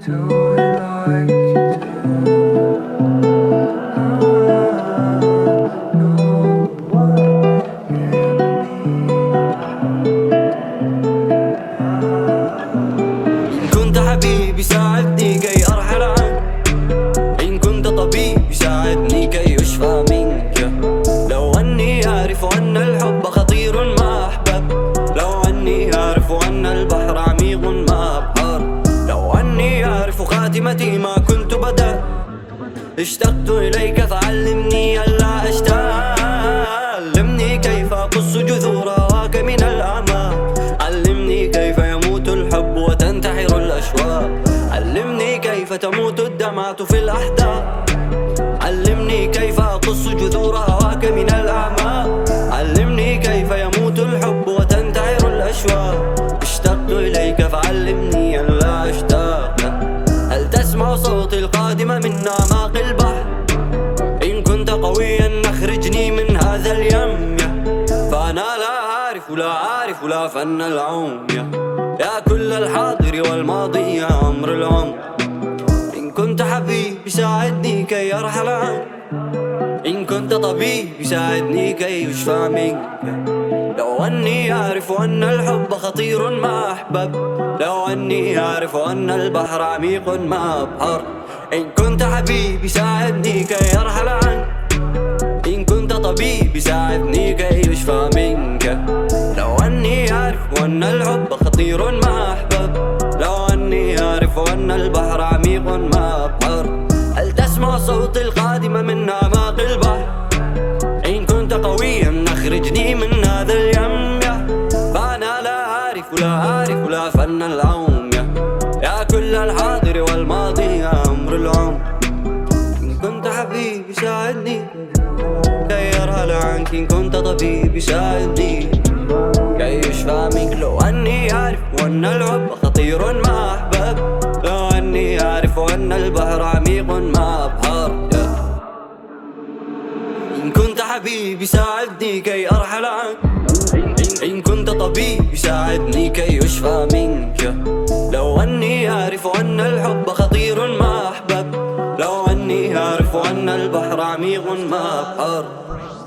كنت حبيبي ساعدني كي أرحل عنك، إن كنت طبيب ساعدني كي أشفى منك. لو أني أعرف أن الحب خطير ما أحبب، لو أني أعرف أن البحر عميق ما أبحر، لو أني أعرف خاتمتي ما كنت بدأت. اشتقت إليك فعلمني ألا أشتاق، علمني كيف أقص جذور هواك من الأعماق، علمني كيف يموت الحب وتنتحر الأشواق، علمني كيف تموت الدمعة في الأحداق، علمني كيف أقص جذور هواك من الأعماق، علمني كيف يموت الحب وتنتحر الأشواق. اشتقت إليك فعلمني ألا أشتاق. هل تسمع صوتي القادم من أعماق البحر؟ إن كنت قويا أخرجني من هذا اليم، فأنا لا أعرف لا فن العوم. يا كل الحاضر والماضي يا عمر العمر، إن كنت حبيبي ساعدني كي أرحل عنك، إن كنت طبيب ساعدني كي أشفى منك. لو أني أعرف أن الحب خطير ما أحبب، لو أني أعرف أن البحر عميق ما أبحر، إن كنت حبيبي ساعدني كي أرحل عنك، إن كنت طبيب ساعدني كي أشفى منك. لو أني أعرف أن الحب خطير ما أحبب، لو أني أعرف أن البحر عميق ما أبحر. هل تسمع صوتي القادم من أعماق البحر؟ إن كنت قويا أخرجني من هذا اليم، فأنا لا أعرف لا فن العوم. يا كل الحاضر والماضي يا عمر العمر، إن كنت حبيبي ساعدني كي أرحل عنك، إن كنت طبيبي ساعدني كي يشفى منك. لو أني أعرف أن الحب خطير ما أحبب، لو أني أعرف أن البحر عميق ما أبحر، إن كنت حبيبي ساعدني كي أرحل عنك، إن كنت طبيب ساعدني كي يشفى منك. لو أني أعرف أن الحب خطير ما أحبب، لو أني أعرف أن البحر عميق ما أبحر.